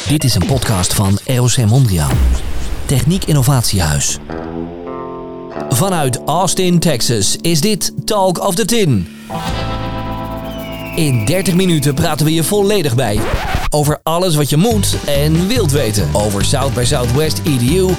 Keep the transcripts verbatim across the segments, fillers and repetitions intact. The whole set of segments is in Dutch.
Dit is een podcast van R O C Mondriaan. Techniek Innovatiehuis. Vanuit Austin, Texas is dit Talk of the Tin. In dertig minuten praten we je volledig bij. Over alles wat je moet en wilt weten. Over South by Southwest E D U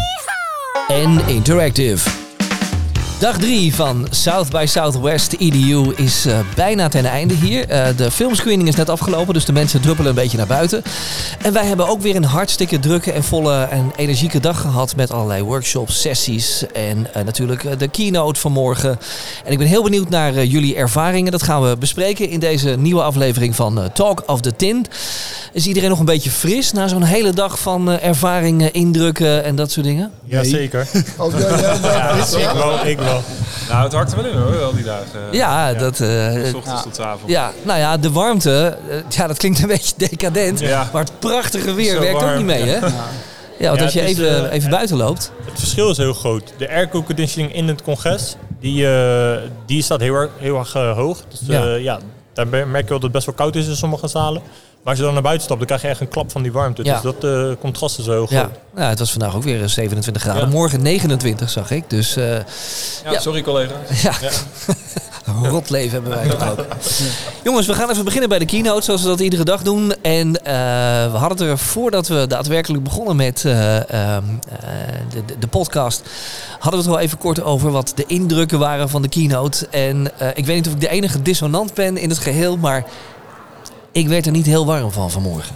en Interactive. Dag drie van South by Southwest E D U is uh, bijna ten einde hier. Uh, de filmscreening is net afgelopen, dus de mensen druppelen een beetje naar buiten. En wij hebben ook weer een hartstikke drukke en volle en energieke dag gehad met allerlei workshops, sessies en uh, natuurlijk uh, de keynote van morgen. En ik ben heel benieuwd naar uh, jullie ervaringen. Dat gaan we bespreken in deze nieuwe aflevering van uh, Talk of the Tin. Is iedereen nog een beetje fris na zo'n hele dag van uh, ervaringen, indrukken en dat soort dingen? Jazeker. Oh, ja, ja, ja, ja, ik wel, ik wel. Nou, het hakt er wel in hoor, wel die dagen. Ja, ja. dat... Uh, van 's ochtends ja. tot 's avonds. Ja, nou ja, de warmte, uh, ja, dat klinkt een beetje decadent. Ja. Maar het prachtige weer Zo werkt warm. ook niet mee, hè? Ja, ja want ja, als je even, is, uh, even buiten loopt. Het verschil is heel groot. De airco conditioning in het congres, die, uh, die staat heel erg, heel erg uh, hoog. Dus uh, ja. ja, daar merk je wel dat het best wel koud is in sommige zalen. Maar als je dan naar buiten stapt, dan krijg je echt een klap van die warmte. Ja. Dus dat uh, contrast is zo groot. Ja. ja, het was vandaag ook weer zevenentwintig graden. Ja. Morgen negenentwintig zag ik. Dus, uh, ja, ja, sorry collega. Ja. Ja. Rot leven hebben wij toch ook. Jongens, we gaan even beginnen bij de keynote, zoals we dat iedere dag doen. En uh, we hadden het er, voordat we daadwerkelijk begonnen met uh, uh, de, de podcast, hadden we het wel even kort over wat de indrukken waren van de keynote. En uh, ik weet niet of ik de enige dissonant ben in het geheel, maar ik werd er niet heel warm van vanmorgen.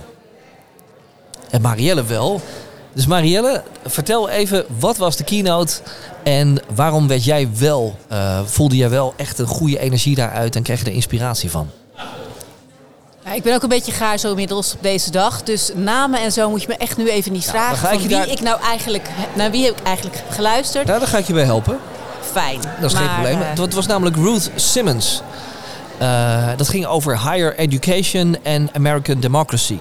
En Marielle wel. Dus Marielle, vertel even, wat was de keynote en waarom werd jij wel, uh, voelde jij wel echt een goede energie daaruit en kreeg je er inspiratie van? Ja, ik ben ook een beetje gaar zo inmiddels op deze dag. Dus namen en zo moet je me echt nu even niet vragen. Ja, van wie daar... ik nou eigenlijk, naar wie heb ik eigenlijk geluisterd? Nou, daar ga ik je bij helpen. Fijn. Dat is maar, geen probleem. Uh... Het was namelijk Ruth Simmons. Uh, dat ging over higher education en American democracy.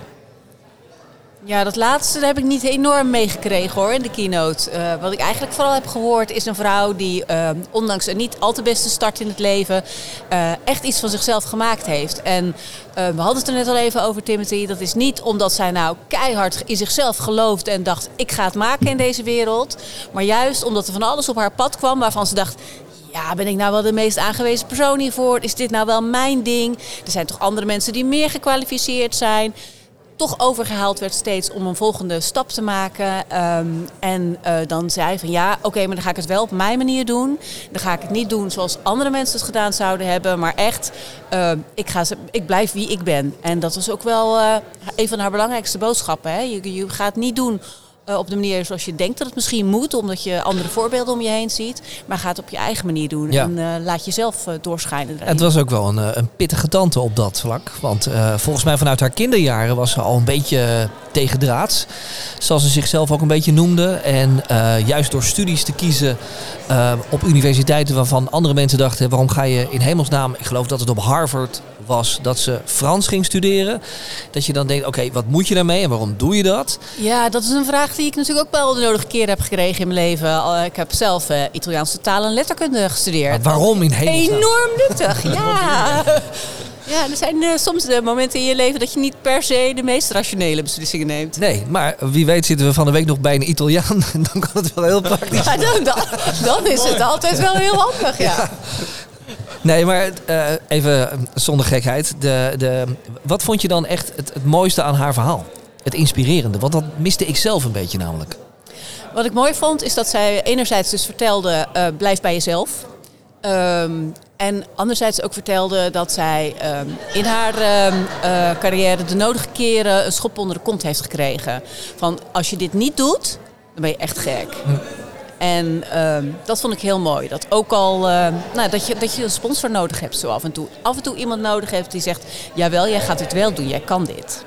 Ja, dat laatste heb ik niet enorm meegekregen hoor in de keynote. Uh, wat ik eigenlijk vooral heb gehoord is een vrouw die uh, ondanks een niet al te beste start in het leven uh, echt iets van zichzelf gemaakt heeft. En uh, we hadden het er net al even over, Timothy. Dat is niet omdat zij nou keihard in zichzelf geloofde en dacht ik ga het maken in deze wereld. Maar juist omdat er van alles op haar pad kwam waarvan ze dacht, ja, ben ik nou wel de meest aangewezen persoon hiervoor? Is dit nou wel mijn ding? Er zijn toch andere mensen die meer gekwalificeerd zijn? Toch overgehaald werd steeds om een volgende stap te maken. Um, en uh, dan zei van ja, oké, okay, maar dan ga ik het wel op mijn manier doen. Dan ga ik het niet doen zoals andere mensen het gedaan zouden hebben. Maar echt, uh, ik, ga, ik blijf wie ik ben. En dat was ook wel uh, een van haar belangrijkste boodschappen. Hè? Je, je gaat het niet doen Uh, op de manier zoals je denkt dat het misschien moet, omdat je andere voorbeelden om je heen ziet. Maar ga het op je eigen manier doen. Ja. En uh, laat jezelf uh, doorschijnen. Daarin. Het was ook wel een, een pittige tante op dat vlak. Want uh, volgens mij vanuit haar kinderjaren was ze al een beetje tegendraads. Zoals ze zichzelf ook een beetje noemde. En uh, juist door studies te kiezen uh, op universiteiten waarvan andere mensen dachten, waarom ga je in hemelsnaam, ik geloof dat het op Harvard was, dat ze Frans ging studeren. Dat je dan denkt, oké, okay, wat moet je daarmee en waarom doe je dat? Ja, dat is een vraag die ik natuurlijk ook wel de nodige keer heb gekregen in mijn leven. Ik heb zelf uh, Italiaanse taal en letterkunde gestudeerd. Maar waarom in hemelsnaam? Enorm nuttig, ja. Ja, er zijn uh, soms de momenten in je leven dat je niet per se de meest rationele beslissingen neemt. Nee, maar wie weet zitten we van de week nog bij een Italiaan en dan kan het wel heel praktisch zijn. Ja, dan, dan, dan is het altijd wel heel handig, ja. ja. Nee, maar uh, even zonder gekheid. De, de, wat vond je dan echt het, het mooiste aan haar verhaal? Het inspirerende, want dat miste ik zelf een beetje namelijk. Wat ik mooi vond is dat zij enerzijds dus vertelde, uh, blijf bij jezelf. Um, en anderzijds ook vertelde dat zij um, in haar um, uh, carrière de nodige keren een schop onder de kont heeft gekregen. Van als je dit niet doet, dan ben je echt gek. Hm. En uh, dat vond ik heel mooi. Dat ook al uh, nou, dat je, dat je een sponsor nodig hebt zo af en toe. Af en toe iemand nodig hebt die zegt, jawel, jij gaat dit wel doen, jij kan dit.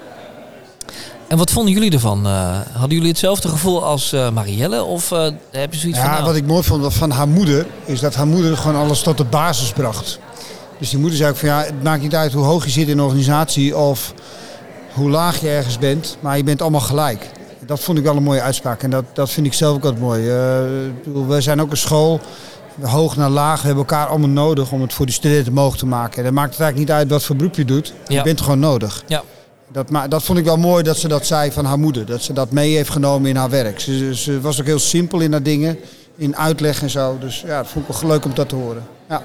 En wat vonden jullie ervan? Uh, hadden jullie hetzelfde gevoel als uh, Marielle? Of uh, heb je zoiets ja, van... Nou... wat ik mooi vond van haar moeder, is dat haar moeder gewoon alles tot de basis bracht. Dus die moeder zei ook van ja, het maakt niet uit hoe hoog je zit in een organisatie of hoe laag je ergens bent, maar je bent allemaal gelijk. Dat vond ik wel een mooie uitspraak en dat, dat vind ik zelf ook wat mooi. Uh, we zijn ook een school, hoog naar laag, we hebben elkaar allemaal nodig om het voor die studenten mogelijk te maken. En dan maakt het eigenlijk niet uit wat voor beroep je doet, je ja. bent gewoon nodig. Ja. Dat, ma- dat vond ik wel mooi dat ze dat zei van haar moeder. Dat ze dat mee heeft genomen in haar werk. Ze, ze was ook heel simpel in haar dingen. In uitleg en zo. Dus ja, dat vond ik wel leuk om dat te horen. Ja.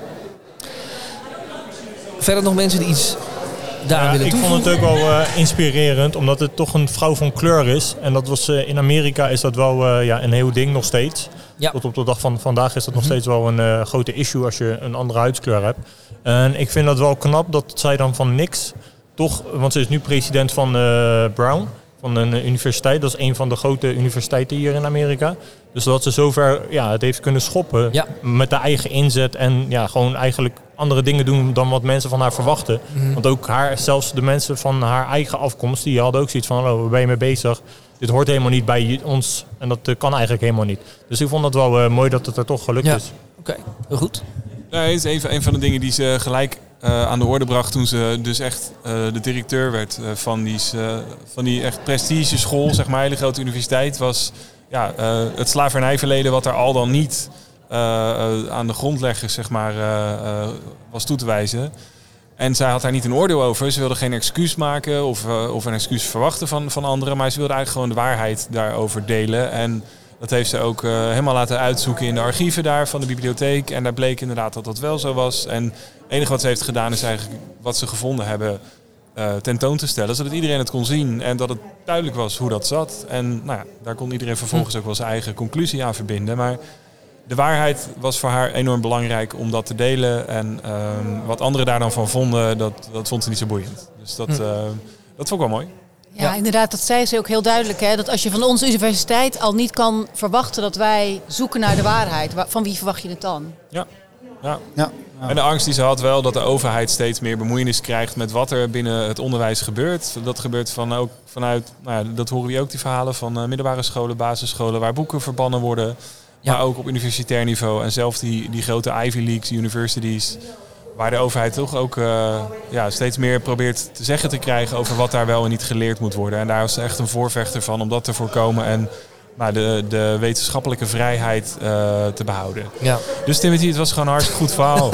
Verder nog mensen die iets daar Ja, willen ik toevoegen? vond het ook wel uh, inspirerend, omdat het toch een vrouw van kleur is. En dat was uh, in Amerika is dat wel uh, ja, een heel ding nog steeds. Ja. Tot op de dag van vandaag is dat nog steeds wel een uh, grote issue als je een andere huidskleur hebt. En ik vind dat wel knap dat zij dan van niks toch, want ze is nu president van uh, Brown, van een universiteit. Dat is een van de grote universiteiten hier in Amerika. Dus dat ze zover ja, het heeft kunnen schoppen Ja. met de eigen inzet en ja, gewoon eigenlijk andere dingen doen dan wat mensen van haar verwachten. Mhm. Want ook haar, zelfs de mensen van haar eigen afkomst, die hadden ook zoiets van, hallo, waar ben je mee bezig? Dit hoort helemaal niet bij ons en dat uh, kan eigenlijk helemaal niet. Dus ik vond het wel uh, mooi dat het er toch gelukt Ja. is. Oké, heel goed. Nee, het is een van, een van de dingen die ze gelijk uh, aan de orde bracht toen ze dus echt uh, de directeur werd uh, van, die, uh, van die echt prestigeschool, zeg maar, hele grote universiteit, was ja, uh, het slavernijverleden wat er al dan niet uh, uh, aan de grondleggers, zeg maar, uh, uh, was toe te wijzen. En zij had daar niet een oordeel over. Ze wilde geen excuus maken of, uh, of een excuus verwachten van, van anderen, maar ze wilde eigenlijk gewoon de waarheid daarover delen. En dat heeft ze ook uh, helemaal laten uitzoeken in de archieven daar van de bibliotheek. En daar bleek inderdaad dat dat wel zo was. En het enige wat ze heeft gedaan is eigenlijk wat ze gevonden hebben uh, tentoon te stellen. Zodat iedereen het kon zien en dat het duidelijk was hoe dat zat. En nou ja, daar kon iedereen vervolgens ook wel zijn eigen conclusie aan verbinden. Maar de waarheid was voor haar enorm belangrijk om dat te delen. En uh, wat anderen daar dan van vonden, dat, dat vond ze niet zo boeiend. Dus dat, uh, dat vond ik wel mooi. Ja, Ja. inderdaad, dat zei ze ook heel duidelijk. Hè? Dat als je van onze universiteit al niet kan verwachten dat wij zoeken naar de waarheid, wa- van wie verwacht je het dan? Ja. Ja. Ja. En de angst die ze had wel dat de overheid steeds meer bemoeienis krijgt met wat er binnen het onderwijs gebeurt. Dat gebeurt van ook vanuit, nou ja, dat horen we ook die verhalen van uh, middelbare scholen, basisscholen waar boeken verbannen worden. Ja. Maar ook op universitair niveau en zelfs die, die grote Ivy Leagues, universities, waar de overheid toch ook uh, ja, steeds meer probeert te zeggen te krijgen over wat daar wel en niet geleerd moet worden. En daar is ze echt een voorvechter van om dat te voorkomen en nou, de, de wetenschappelijke vrijheid uh, te behouden. Ja. Dus Timothy, het was gewoon een hartstikke goed verhaal.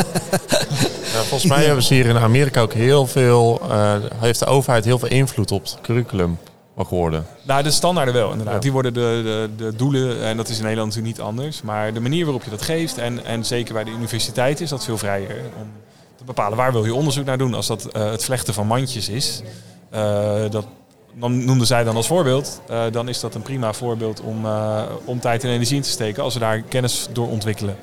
Ja, volgens mij hebben ze hier in Amerika ook heel veel, uh, heeft de overheid heel veel invloed op het curriculum mag worden. Nou, de standaarden wel, inderdaad. Ja. Die worden de, de, de doelen, en dat is in Nederland natuurlijk niet anders. Maar de manier waarop je dat geeft, en, en zeker bij de universiteit is dat veel vrijer. Om te bepalen waar wil je onderzoek naar doen. Als dat uh, het vlechten van mandjes is, uh, dat dan noemden zij dan als voorbeeld. Uh, dan is dat een prima voorbeeld om, uh, om tijd en energie in te steken als we daar kennis door ontwikkelen.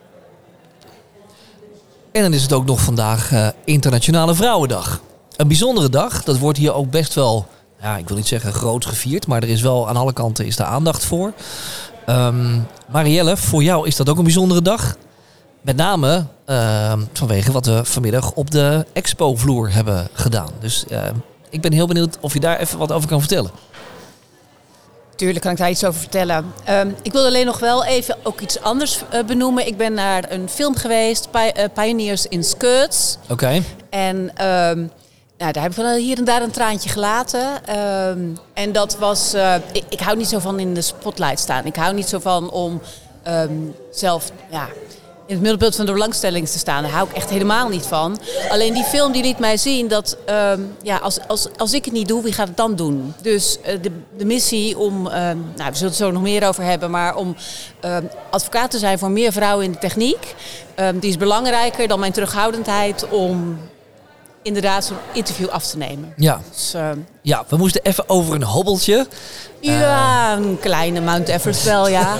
En dan is het ook nog vandaag uh, Internationale Vrouwendag. Een bijzondere dag. Dat wordt hier ook best wel, ja, ik wil niet zeggen groot gevierd, maar er is wel aan alle kanten is daar aandacht voor. Um, Marielle, voor jou is dat ook een bijzondere dag. Met name uh, vanwege wat we vanmiddag op de expo-vloer hebben gedaan. Dus uh, ik ben heel benieuwd of je daar even wat over kan vertellen. Tuurlijk kan ik daar iets over vertellen. Um, ik wil alleen nog wel even ook iets anders uh, benoemen. Ik ben naar een film geweest, Pi- uh, Pioneers in Skirts. Oké. Okay. En um, nou, daar heb ik wel hier en daar een traantje gelaten. Um, en dat was... Uh, ik, ik hou niet zo van in de spotlight staan. Ik hou niet zo van om um, zelf... Ja, in het middelpunt van de belangstelling te staan. Daar hou ik echt helemaal niet van. Alleen die film die liet mij zien dat um, ja, als, als, als ik het niet doe, wie gaat het dan doen? Dus uh, de, de missie om, um, nou, we zullen het zo nog meer over hebben, maar om um, advocaat te zijn voor meer vrouwen in de techniek, um, die is belangrijker dan mijn terughoudendheid om inderdaad zo'n interview af te nemen. Ja. Dus, um, ja, we moesten even over een hobbeltje. Ja, een kleine Mount Everest wel, ja.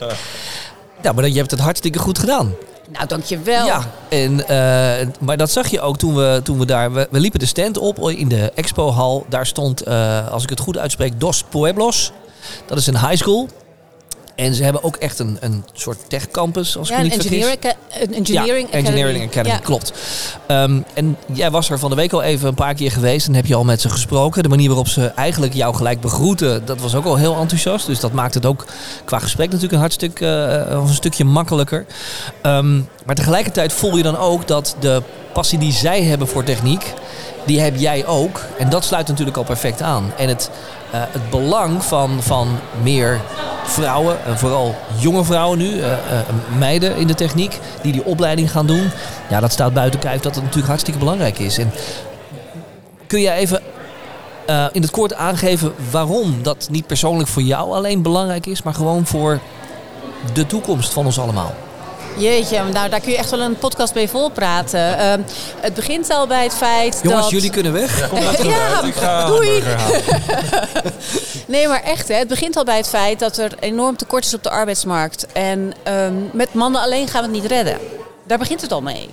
Ja, maar je hebt het hartstikke goed gedaan. Nou, dankjewel. Ja, en, uh, maar dat zag je ook toen we, toen we daar... We, we liepen de stand op in de expohal. Daar stond, uh, als ik het goed uitspreek, Dos Pueblos. Dat is een high school. En ze hebben ook echt een, een soort techcampus, als ja, ik me niet engineering, vergis. Een engineering ja, Engineering Academy, ja. klopt. Um, en jij was er van de week al even een paar keer geweest en heb je al met ze gesproken. De manier waarop ze eigenlijk jou gelijk begroeten, dat was ook al heel enthousiast. Dus dat maakt het ook qua gesprek natuurlijk een hartstikke, uh, een stukje makkelijker. Um, maar tegelijkertijd voel je dan ook dat de passie die zij hebben voor techniek, die heb jij ook. En dat sluit natuurlijk al perfect aan. En het, uh, het belang van, van meer vrouwen, en vooral jonge vrouwen nu, uh, uh, meiden in de techniek, die die opleiding gaan doen. Ja, dat staat buiten kijf dat het natuurlijk hartstikke belangrijk is. En kun jij even uh, in het kort aangeven waarom dat niet persoonlijk voor jou alleen belangrijk is, maar gewoon voor de toekomst van ons allemaal? Jeetje, nou daar kun je echt wel een podcast mee volpraten. Uh, het begint al bij het feit Jongens, dat... jullie kunnen weg. Ja, kom daar terug Ja, uit. Ik ga doei. hamburger halen. Nee, maar echt, hè, het begint al bij het feit dat er enorm tekort is op de arbeidsmarkt. En um, met mannen alleen gaan we het niet redden. Daar begint het al mee.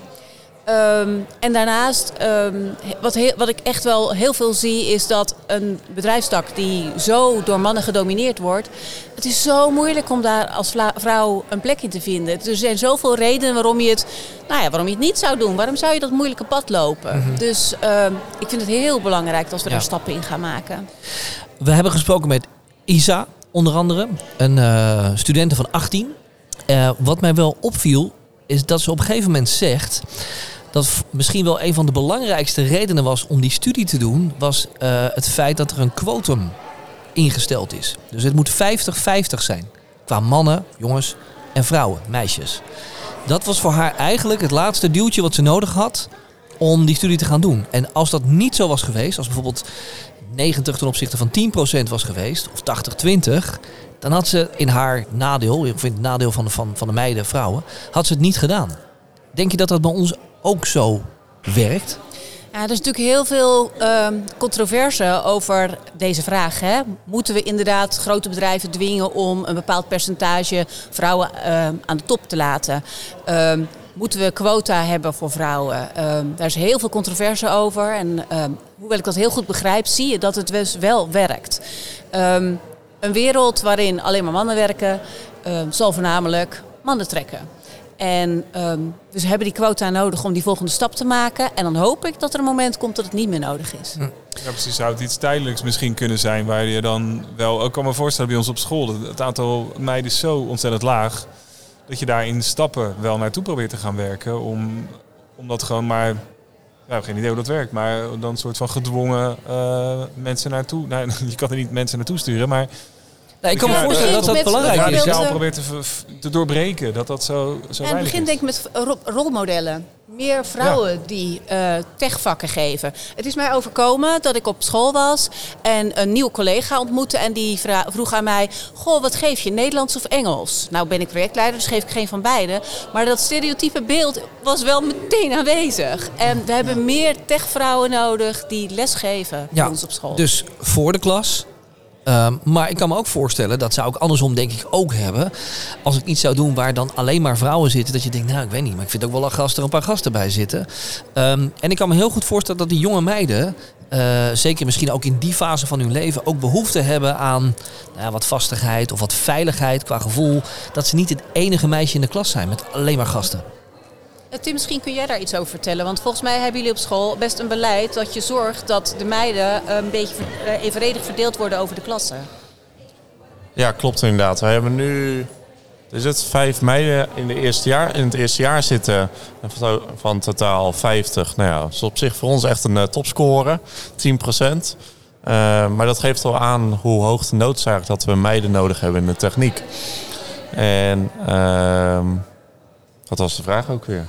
Um, en daarnaast, um, wat, heel, wat ik echt wel heel veel zie, is dat een bedrijfstak die zo door mannen gedomineerd wordt, het is zo moeilijk om daar als vrouw een plek in te vinden. Er zijn zoveel redenen waarom je het, nou ja, waarom je het niet zou doen. Waarom zou je dat moeilijke pad lopen? Mm-hmm. Dus um, ik vind het heel belangrijk dat we ja. daar stappen in gaan maken. We hebben gesproken met Isa, onder andere, een uh, studente van achttien. Uh, wat mij wel opviel, is dat ze op een gegeven moment zegt dat misschien wel een van de belangrijkste redenen was om die studie te doen, was uh, het feit dat er een quotum ingesteld is. Dus het moet vijftig vijftig zijn. Qua mannen, jongens en vrouwen, meisjes. Dat was voor haar eigenlijk het laatste duwtje wat ze nodig had om die studie te gaan doen. En als dat niet zo was geweest, als bijvoorbeeld negentig ten opzichte van tien procent was geweest, of tachtig twintig, dan had ze in haar nadeel, of in het nadeel van de, van, van de meiden, vrouwen, had ze het niet gedaan. Denk je dat dat bij ons ook zo werkt? Ja, er is natuurlijk heel veel uh, controverse over deze vraag. Hè? Moeten we inderdaad grote bedrijven dwingen om een bepaald percentage vrouwen uh, aan de top te laten? Uh, moeten we quota hebben voor vrouwen? Uh, daar is heel veel controverse over. En uh, hoewel ik dat heel goed begrijp, zie je dat het dus wel werkt. Um, een wereld waarin alleen maar mannen werken, uh, zal voornamelijk mannen trekken. En um, dus we hebben die quota nodig om die volgende stap te maken. En dan hoop ik dat er een moment komt dat het niet meer nodig is. Ja, precies. Zou het iets tijdelijks misschien kunnen zijn waar je dan wel... Ik kan me voorstellen bij ons op school, het aantal meiden is zo ontzettend laag, dat je daar in stappen wel naartoe probeert te gaan werken. Om, om dat gewoon maar... Ik heb geen idee hoe dat werkt, maar dan een soort van gedwongen uh, mensen naartoe... Nou, je kan er niet mensen naartoe sturen, maar... Nou, ik kan me voorstellen dat dat belangrijk is. Radicaal probeert te, te doorbreken, dat dat zo, zo en weinig begin is. denk ik met rolmodellen. Meer vrouwen ja. die uh, techvakken geven. Het is mij overkomen dat ik op school was en een nieuwe collega ontmoette. En die vra- vroeg aan mij, goh, wat geef je, Nederlands of Engels? Nou ben ik projectleider, dus geef ik geen van beide. Maar dat stereotype beeld was wel meteen aanwezig. En we hebben meer techvrouwen nodig die lesgeven bij ja, ons op school. Dus voor de klas. Um, maar ik kan me ook voorstellen, dat zou ik andersom denk ik ook hebben. Als ik iets zou doen waar dan alleen maar vrouwen zitten, dat je denkt, nou ik weet niet, maar ik vind ook wel lastig als er een paar gasten bij zitten. Um, en ik kan me heel goed voorstellen dat die jonge meiden, uh, zeker misschien ook in die fase van hun leven, ook behoefte hebben aan nou ja, wat vastigheid of wat veiligheid qua gevoel. Dat ze niet het enige meisje in de klas zijn met alleen maar gasten. Tim, misschien kun jij daar iets over vertellen. Want volgens mij hebben jullie op school best een beleid dat je zorgt dat de meiden een beetje evenredig verdeeld worden over de klassen. Ja, klopt inderdaad. We hebben nu is het vijf meiden in, de eerste jaar, in het eerste jaar zitten van, van totaal vijftig. Nou ja, dat is op zich voor ons echt een uh, topscore, tien procent. Uh, maar dat geeft al aan hoe hoog de nood is eigenlijk dat we meiden nodig hebben in de techniek. En uh, wat was de vraag ook weer?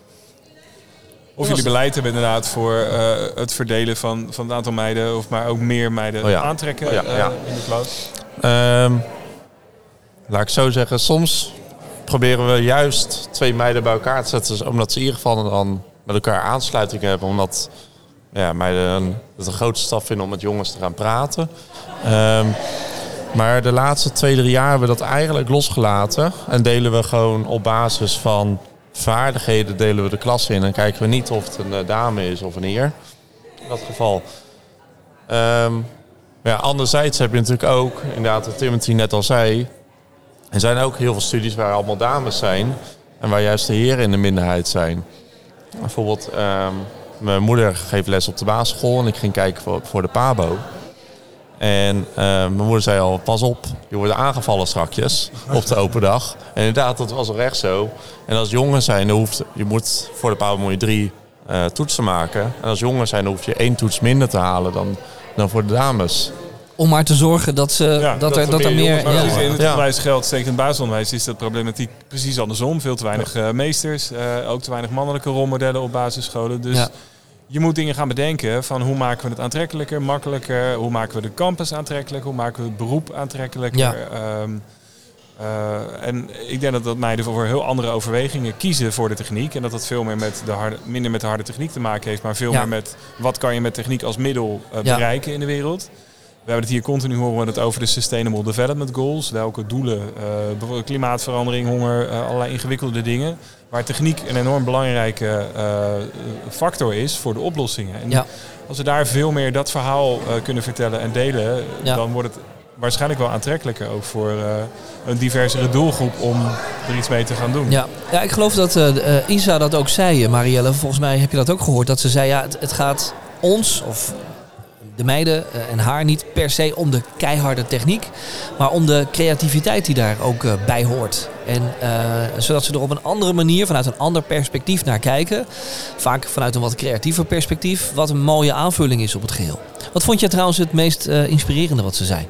Of jullie beleid hebben inderdaad voor uh, het verdelen van, van het aantal meiden, of maar ook meer meiden oh ja. aantrekken oh ja, uh, ja. in de klas? Um, laat ik zo zeggen, soms proberen we juist twee meiden bij elkaar te zetten, omdat ze in ieder geval dan met elkaar aansluiting hebben, omdat ja, meiden een, het een grote stap vinden om met jongens te gaan praten. Um, maar de laatste twee, drie jaar hebben we dat eigenlijk losgelaten en delen we gewoon op basis van vaardigheden delen we de klas in en kijken we niet of het een dame is of een heer. In dat geval. Um, ja, anderzijds heb je natuurlijk ook, inderdaad wat Timothy net al zei, er zijn ook heel veel studies waar allemaal dames zijn en waar juist de heren in de minderheid zijn. Bijvoorbeeld, um, mijn moeder geeft les op de basisschool en ik ging kijken voor, voor de PABO. En uh, mijn moeder zei al, pas op, je wordt aangevallen strakjes op de open dag. En inderdaad, dat was al echt zo. En als jongen zijn, dan hoeft, je moet, voor de PABO moet je drie uh, toetsen maken. En als jongen zijn, dan hoef je één toets minder te halen dan, dan voor de dames. Om maar te zorgen dat, ze, ja, dat, dat er, dat er meer... meer ja. Ja. In het ja. onderwijs geldt, zeker in het basisonderwijs, is dat problematiek precies andersom. Veel te weinig uh, meesters, uh, ook te weinig mannelijke rolmodellen op basisscholen. Dus... Ja. je moet dingen gaan bedenken van hoe maken we het aantrekkelijker, makkelijker. Hoe maken we de campus aantrekkelijker. Hoe maken we het beroep aantrekkelijker. Ja. Um, uh, en ik denk dat, dat meiden voor heel andere overwegingen kiezen voor de techniek. En dat dat veel meer met de harde, minder met de harde techniek te maken heeft. Maar veel Ja. meer met wat kan je met techniek als middel uh, Ja. bereiken in de wereld. We hebben het hier continu horen we het over de Sustainable Development Goals. Welke doelen, uh, bijvoorbeeld klimaatverandering, honger, uh, allerlei ingewikkelde dingen. Waar techniek een enorm belangrijke uh, factor is voor de oplossingen. En Ja. als we daar veel meer dat verhaal uh, kunnen vertellen en delen, Ja. dan wordt het waarschijnlijk wel aantrekkelijker ook voor uh, een diversere doelgroep om er iets mee te gaan doen. Ja, ja ik geloof dat uh, uh, Isa dat ook zei, Marielle. Volgens mij heb je dat ook gehoord. Dat ze zei, ja, het, het gaat ons, of de meiden uh, en haar, niet per se om de keiharde techniek. Maar om de creativiteit die daar ook uh, bij hoort. En uh, zodat ze er op een andere manier, vanuit een ander perspectief naar kijken. Vaak vanuit een wat creatiever perspectief. Wat een mooie aanvulling is op het geheel. Wat vond je trouwens het meest uh, inspirerende wat ze zei?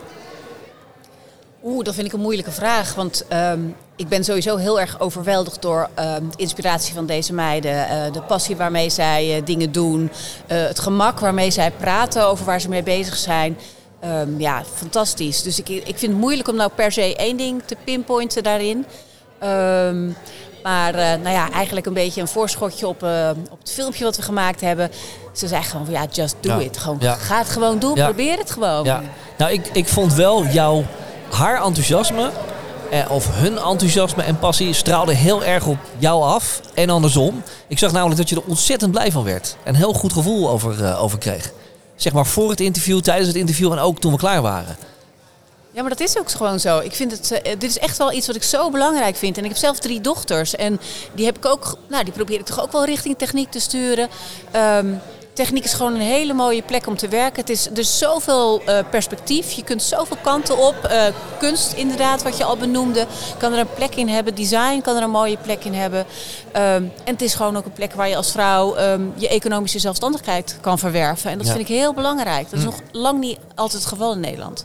Oeh, dat vind ik een moeilijke vraag. Want um, ik ben sowieso heel erg overweldigd door um, de inspiratie van deze meiden. Uh, de passie waarmee zij uh, dingen doen. Uh, het gemak waarmee zij praten over waar ze mee bezig zijn. Um, ja, fantastisch. Dus ik, ik vind het moeilijk om nou per se één ding te pinpointen daarin. Um, maar uh, nou ja, eigenlijk een beetje een voorschotje op, uh, op het filmpje wat we gemaakt hebben. Ze zeggen gewoon van ja, just do Ja. it. Gewoon, Ja. Ga het gewoon doen, Ja. probeer het gewoon. Ja. Nou, ik, ik vond wel jouw haar enthousiasme, eh, of hun enthousiasme en passie, straalde heel erg op jou af en andersom. Ik zag namelijk dat je er ontzettend blij van werd. En een heel goed gevoel over, uh, over kreeg. Zeg maar voor het interview, tijdens het interview en ook toen we klaar waren. Ja, maar dat is ook gewoon zo. Ik vind het, uh, dit is echt wel iets wat ik zo belangrijk vind. En ik heb zelf drie dochters. En die heb ik ook, nou, die probeer ik toch ook wel richting techniek te sturen. Um, techniek is gewoon een hele mooie plek om te werken. Het is dus zoveel uh, perspectief. Je kunt zoveel kanten op. Uh, kunst inderdaad, wat je al benoemde, kan er een plek in hebben. Design kan er een mooie plek in hebben. Um, en het is gewoon ook een plek waar je als vrouw um, je economische zelfstandigheid kan verwerven. En dat Ja. vind ik heel belangrijk. Dat is Hm. nog lang niet altijd het geval in Nederland.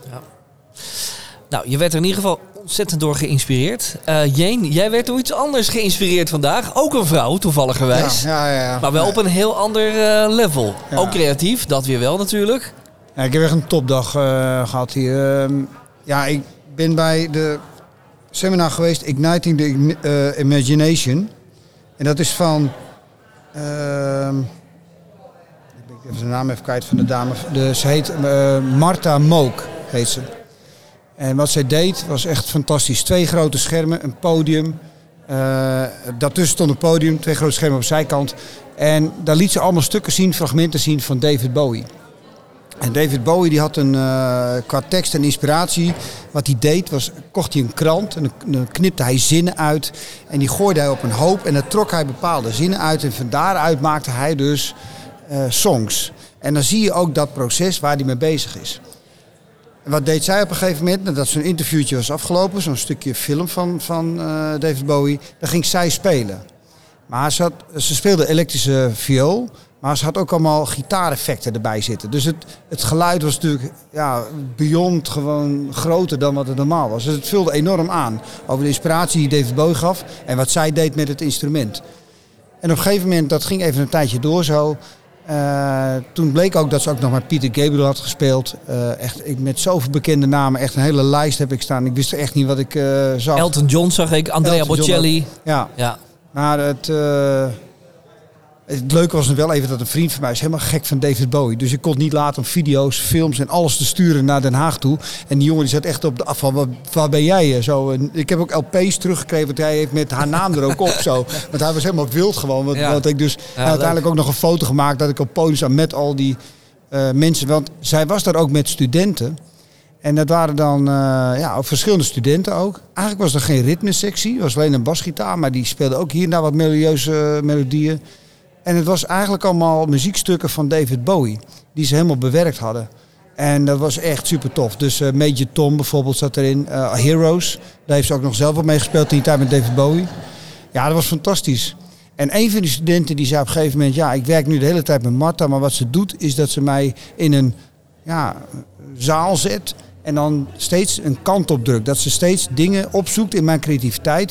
Nou, je werd er in ieder geval ontzettend door geïnspireerd. Uh, Jane, jij werd door iets anders geïnspireerd vandaag. Ook een vrouw, toevalligerwijs. Ja, ja, ja. Maar wel op een heel ander uh, level. Ja. Ook creatief, dat weer wel natuurlijk. Ja, ik heb echt een topdag uh, gehad hier. Uh, ja, ik ben bij de seminar geweest Igniting the uh, Imagination. En dat is van... Uh, ik ben even de naam even kwijt van de dame. De, ze heet uh, Marta Mook, heet ze. En wat zij deed was echt fantastisch. Twee grote schermen, een podium. Uh, daartussen stond een podium, twee grote schermen op de zijkant. En daar liet ze allemaal stukken zien, fragmenten zien van David Bowie. En David Bowie die had een, uh, qua tekst en inspiratie, wat hij deed was, kocht hij een krant en dan, dan knipte hij zinnen uit. En die gooide hij op een hoop en dan trok hij bepaalde zinnen uit. En van daaruit maakte hij dus uh, songs. En dan zie je ook dat proces waar hij mee bezig is. En wat deed zij op een gegeven moment? Nadat zo'n interviewtje was afgelopen, zo'n stukje film van, van uh, David Bowie, dan ging zij spelen. Maar ze, had, ze speelde elektrische viool, maar ze had ook allemaal gitaareffecten erbij zitten. Dus het, het geluid was natuurlijk ja, beyond gewoon groter dan wat het normaal was. Dus het vulde enorm aan over de inspiratie die David Bowie gaf en wat zij deed met het instrument. En op een gegeven moment, dat ging even een tijdje door zo. Uh, toen bleek ook dat ze ook nog met Peter Gabriel had gespeeld. Uh, echt, ik, met zoveel bekende namen, echt een hele lijst heb ik staan. Ik wist echt niet wat ik uh, zag. Elton John zag ik, Andrea Elton John Bocelli. ook. Ja, Ja. maar het, uh, het leuke was nog wel even dat een vriend van mij is helemaal gek van David Bowie. Dus ik kon niet laten om video's, films en alles te sturen naar Den Haag toe. En die jongen die zat echt op de afval. Waar, waar ben jij? Zo, en ik heb ook L P's teruggekregen, want hij heeft met haar naam er ook op. Zo. Want hij was helemaal wild gewoon. Want, Ja. want ik dus Ja, nou, uiteindelijk ook nog een foto gemaakt dat ik op podium sta met al die uh, mensen. Want zij was daar ook met studenten. En dat waren dan uh, ja, ook verschillende studenten ook. Eigenlijk was er geen ritmesectie. Het was alleen een basgitaar, maar die speelde ook hier en daar wat melodieuze uh, melodieën. En het was eigenlijk allemaal muziekstukken van David Bowie. Die ze helemaal bewerkt hadden. En dat was echt super tof. Dus uh, Major Tom bijvoorbeeld zat erin. Uh, Heroes, daar heeft ze ook nog zelf op meegespeeld in die tijd met David Bowie. Ja, dat was fantastisch. En een van die studenten die zei op een gegeven moment... ja, ik werk nu de hele tijd met Marta, maar wat ze doet is dat ze mij in een ja, zaal zet... en dan steeds een kant op drukt. Dat ze steeds dingen opzoekt in mijn creativiteit...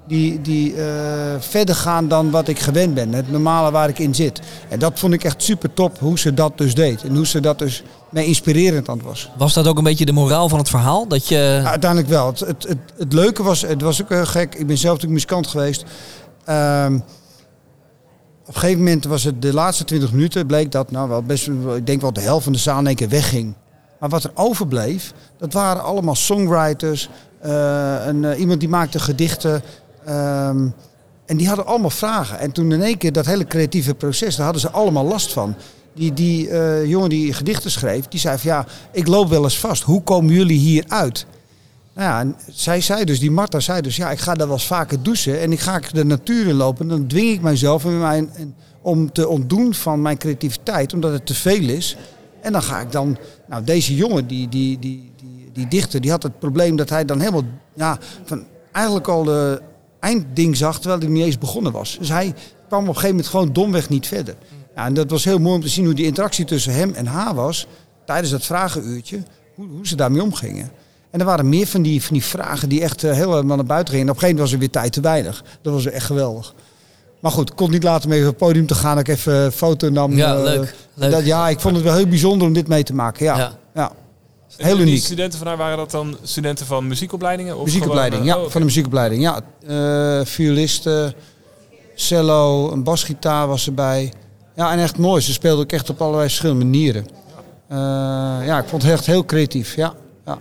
die, die uh, verder gaan dan wat ik gewend ben. Het normale waar ik in zit. En dat vond ik echt super top hoe ze dat dus deed. En hoe ze dat dus mij inspirerend aan het was. Was dat ook een beetje de moraal van het verhaal? Dat je... Ja, uiteindelijk wel. Het, het, het, het leuke was, het was ook heel gek. Ik ben zelf natuurlijk muzikant geweest. Um, op een gegeven moment was het de laatste twintig minuten. Bleek dat nou wel best, ik denk wel de helft van de zaal in één keer wegging. Maar wat er overbleef, dat waren allemaal songwriters. Uh, en, uh, iemand die maakte gedichten. Um, en die hadden allemaal vragen. En toen in één keer dat hele creatieve proces, daar hadden ze allemaal last van. Die, die uh, jongen die gedichten schreef, die zei van ja, ik loop wel eens vast. Hoe komen jullie hier uit? Nou ja, en zij zei dus, die Marta zei dus, ja, ik ga daar wel eens vaker douchen. En ik ga de natuur in lopen. Dan dwing ik mijzelf in mijn, om te ontdoen van mijn creativiteit, omdat het te veel is. En dan ga ik dan, nou deze jongen, die, die, die, die, die dichter, die had het probleem dat hij dan helemaal, ja, van eigenlijk al de eindding zag, terwijl hij niet eens begonnen was. Dus hij kwam op een gegeven moment gewoon domweg niet verder. Ja, en dat was heel mooi om te zien hoe die interactie tussen hem en haar was, tijdens dat vragenuurtje, hoe, hoe ze daarmee omgingen. En er waren meer van die, van die vragen die echt uh, heel naar buiten gingen. En op een gegeven moment was er weer tijd te weinig. Dat was echt geweldig. Maar goed, ik kon niet laten mee op het podium te gaan. Dat ik even een foto nam. Ja, uh, leuk. leuk. Dat, ja, ik vond het wel heel bijzonder om dit mee te maken. Ja, ja. ja. Heel en uniek. Die studenten van haar, waren dat dan studenten van muziekopleidingen? Of muziekopleiding, gewoon, uh, ja. oh, okay. Van de muziekopleiding, ja. Uh, violisten, cello, een basgitaar was erbij. Ja, en echt mooi. Ze speelden ook echt op allerlei verschillende manieren. Uh, ja, ik vond het echt heel creatief, ja. ja.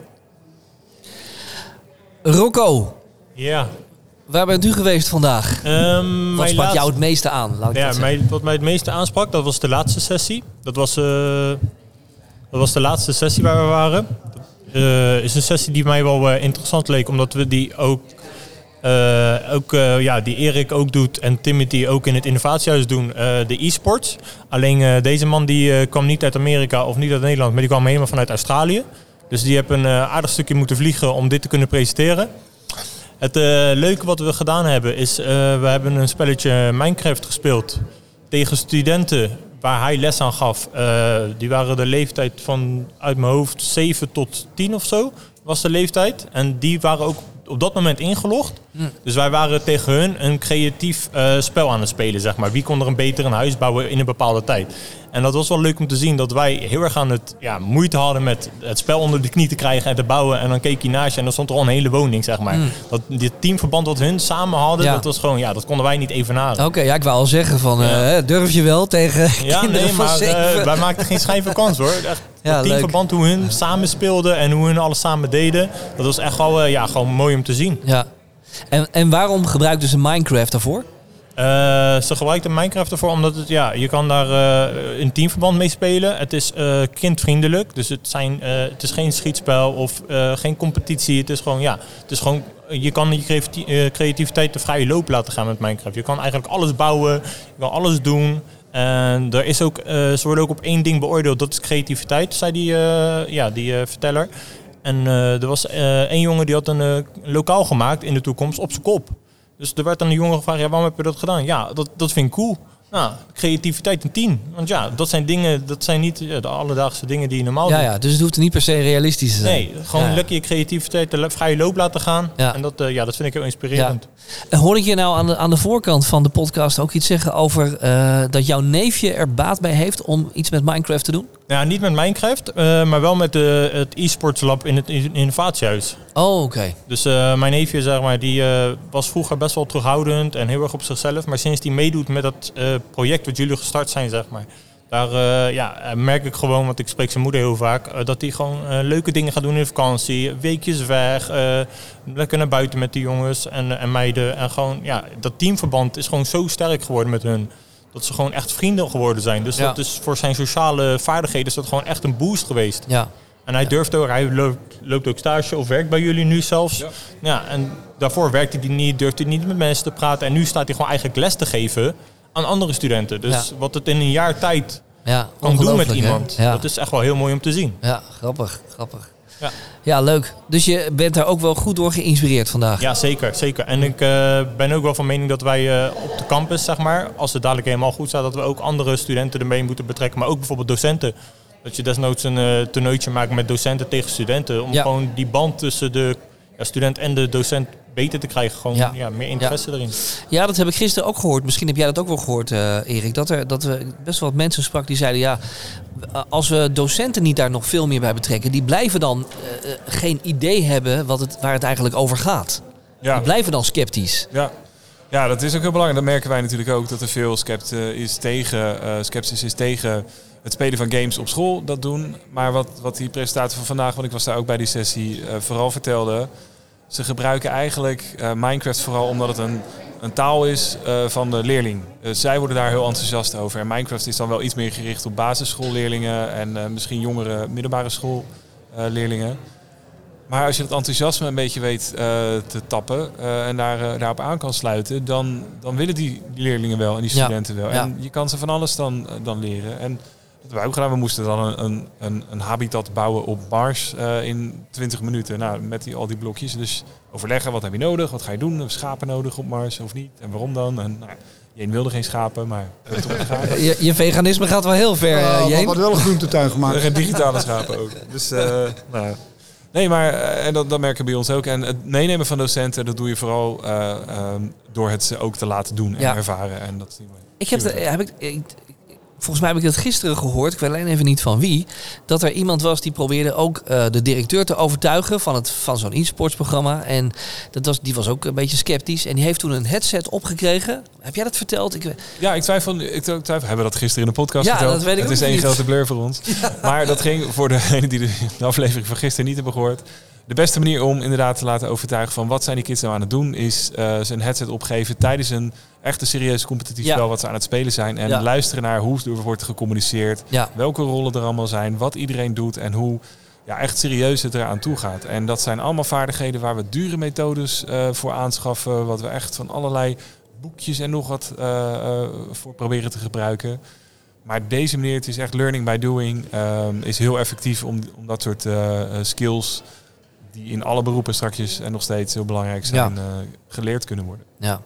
Rocco. Ja. Waar bent u geweest vandaag? Um, wat sprak laatste... jou het meeste aan? Laat ik ja, mij, wat mij het meeste aansprak, dat was de laatste sessie. Dat was, uh, dat was de laatste sessie waar we waren. Dat uh, is een sessie die mij wel uh, interessant leek, omdat we die ook, uh, ook uh, ja, die Erik ook doet en Timothy ook in het innovatiehuis doen, uh, de e-sports. Alleen uh, deze man die uh, kwam niet uit Amerika of niet uit Nederland, maar die kwam helemaal vanuit Australië. Dus die heeft een uh, aardig stukje moeten vliegen om dit te kunnen presenteren. Het uh, leuke wat we gedaan hebben is, uh, we hebben een spelletje Minecraft gespeeld tegen studenten waar hij les aan gaf. Uh, die waren de leeftijd van uit mijn hoofd zeven tot tien of zo was de leeftijd. En die waren ook op dat moment ingelogd. Mm. Dus wij waren tegen hun een creatief uh, spel aan het spelen, zeg maar. Wie kon er een beter een huis bouwen in een bepaalde tijd? En dat was wel leuk om te zien dat wij heel erg aan het ja, moeite hadden met het spel onder de knie te krijgen en te bouwen. En dan keek je naast je en dan stond er al een hele woning, zeg maar. Mm. Dat dit teamverband wat hun samen hadden, ja. dat was gewoon, ja, dat konden wij niet evenaren. Oké, okay, ja, ik wou al zeggen van, ja. uh, durf je wel tegen ja, kinderen nee, van maar zeven? Uh, wij maakten geen schijn van kans, hoor. Echt, ja, het teamverband, hoe hun samen speelden en hoe hun alles samen deden, dat was echt wel, uh, ja, gewoon mooi om te zien. Ja. En, en waarom gebruikten ze Minecraft daarvoor? Uh, ze gebruikten Minecraft ervoor omdat het, ja, je kan daar uh, in teamverband mee spelen. Het is uh, kindvriendelijk, dus het, zijn, uh, het is geen schietspel of uh, geen competitie. Het is gewoon, ja, het is gewoon, je kan je creativiteit de vrije loop laten gaan met Minecraft. Je kan eigenlijk alles bouwen, je kan alles doen. En er is ook, uh, ze worden ook op één ding beoordeeld, dat is creativiteit, zei die, uh, ja, die uh, verteller. En uh, er was uh, één jongen die had een uh, lokaal gemaakt in de toekomst op zijn kop. Dus er werd aan de jongen gevraagd, ja, waarom heb je dat gedaan? Ja, dat, dat vind ik cool. Nou, creativiteit een tien. Want ja, dat zijn dingen, dat zijn niet ja, de alledaagse dingen die je normaal ja, doet. Ja, dus het hoeft niet per se realistisch te zijn. Nee, gewoon ja, ja. lekker je creativiteit de vrije loop laten gaan. Ja. En dat, uh, ja, dat vind ik heel inspirerend. Ja. Hoor ik je nou aan de, aan de voorkant van de podcast ook iets zeggen over uh, dat jouw neefje er baat bij heeft om iets met Minecraft te doen? Ja, niet met Minecraft, uh, maar wel met uh, het e-sports lab in het innovatiehuis. Oh, oké. Okay. Dus uh, mijn neefje, zeg maar, die uh, was vroeger best wel terughoudend en heel erg op zichzelf. Maar sinds die meedoet met dat uh, project wat jullie gestart zijn, zeg maar, daar uh, ja, merk ik gewoon, want ik spreek zijn moeder heel vaak, uh, dat hij gewoon uh, leuke dingen gaat doen in vakantie, weekjes weg, uh, lekker naar buiten met die jongens en, en meiden. En gewoon, ja, dat teamverband is gewoon zo sterk geworden met hun. Dat ze gewoon echt vrienden geworden zijn. Dus ja. dat is voor zijn sociale vaardigheden is dat gewoon echt een boost geweest. Ja. En hij durft ook, hij loopt, loopt ook stage of werkt bij jullie nu zelfs. Ja. Ja, en daarvoor werkte hij niet, durfde hij niet met mensen te praten. En nu staat hij gewoon eigenlijk les te geven aan andere studenten. Dus ja. wat het in een jaar tijd ja, kan doen met iemand, ja. dat is echt wel heel mooi om te zien. Ja, grappig, grappig. Ja. ja, leuk. Dus je bent daar ook wel goed door geïnspireerd vandaag? Ja, zeker. zeker. En ik uh, ben ook wel van mening dat wij uh, op de campus, zeg maar, als het dadelijk helemaal goed staat, dat we ook andere studenten ermee moeten betrekken. Maar ook bijvoorbeeld docenten. Dat je desnoods een uh, toernooitje maakt met docenten tegen studenten. Om ja. gewoon die band tussen de ja, student en de docent beter te krijgen. Gewoon Ja. ja. meer interesse Ja. erin. Ja, dat heb ik gisteren ook gehoord. Misschien heb jij dat ook wel gehoord, uh, Erik. Dat er dat we best wel wat mensen sprak die zeiden... ja, als we docenten niet daar nog veel meer bij betrekken... die blijven dan uh, geen idee hebben wat het, waar het eigenlijk over gaat. Ja. Die blijven dan sceptisch. Ja. Ja, dat is ook heel belangrijk. Dat merken wij natuurlijk ook. Dat er veel scept, uh, is tegen, uh, sceptisch is tegen het spelen van games op school. Dat doen. Maar wat, wat die presentatie van vandaag... want ik was daar ook bij die sessie... Uh, vooral vertelde... Ze gebruiken eigenlijk uh, Minecraft vooral omdat het een, een taal is uh, van de leerling. Uh, zij worden daar heel enthousiast over. En Minecraft is dan wel iets meer gericht op basisschoolleerlingen en uh, misschien jongere middelbare schoolleerlingen. Uh, maar als je dat enthousiasme een beetje weet uh, te tappen uh, en daar, uh, daarop aan kan sluiten, dan, dan willen die, die leerlingen wel en die studenten ja. wel. Ja. En je kan ze van alles dan, uh, dan leren. En dat hebben we ook gedaan. We moesten dan een, een, een, een habitat bouwen op Mars uh, in twintig minuten. Nou, met die, al die blokjes. Dus overleggen, wat heb je nodig? Wat ga je doen? Hebben we schapen nodig op Mars of niet? En waarom dan? En nou, Jeen wilde geen schapen, maar we hebben toch schapen. Je, je veganisme gaat wel heel ver, Uh, uh, we Jeen. hadden wel een groentetuin gemaakt. En digitale schapen ook. Dus, uh, nou... Nee, maar uh, en dat, dat merken we bij ons ook. En het meenemen van docenten, dat doe je vooral uh, um, door het ze ook te laten doen en Ja. ervaren. En dat zien we. Ik heb, de, heb ik, ik, volgens mij heb ik dat gisteren gehoord, ik weet alleen even niet van wie, dat er iemand was die probeerde ook uh, de directeur te overtuigen van, het, van zo'n e-sportsprogramma. En dat was, die was ook een beetje sceptisch. En die heeft toen een headset opgekreken. Heb jij dat verteld? Ik, Ja, ik twijfel, ik twijfel. Hebben we dat gisteren in de podcast Ja, verteld? dat weet ik Het ook is één niet. grote blur voor ons. Ja. Maar dat ging voor degenen die de, de aflevering van gisteren niet hebben gehoord. De beste manier om inderdaad te laten overtuigen van wat zijn die kids nou aan het doen, is uh, ze een headset opgeven tijdens een echte serieuze competitief Ja. spel wat ze aan het spelen zijn. En Ja. luisteren naar hoe er wordt gecommuniceerd, Ja. welke rollen er allemaal zijn, wat iedereen doet en hoe ja, echt serieus het eraan toe gaat. En dat zijn allemaal vaardigheden waar we dure methodes uh, voor aanschaffen, wat we echt van allerlei boekjes en nog wat uh, uh, voor proberen te gebruiken. Maar deze manier, het is echt learning by doing, um, is heel effectief om, om dat soort uh, skills die in alle beroepen strakjes en nog steeds heel belangrijk zijn, ja. uh, geleerd kunnen worden. Ja.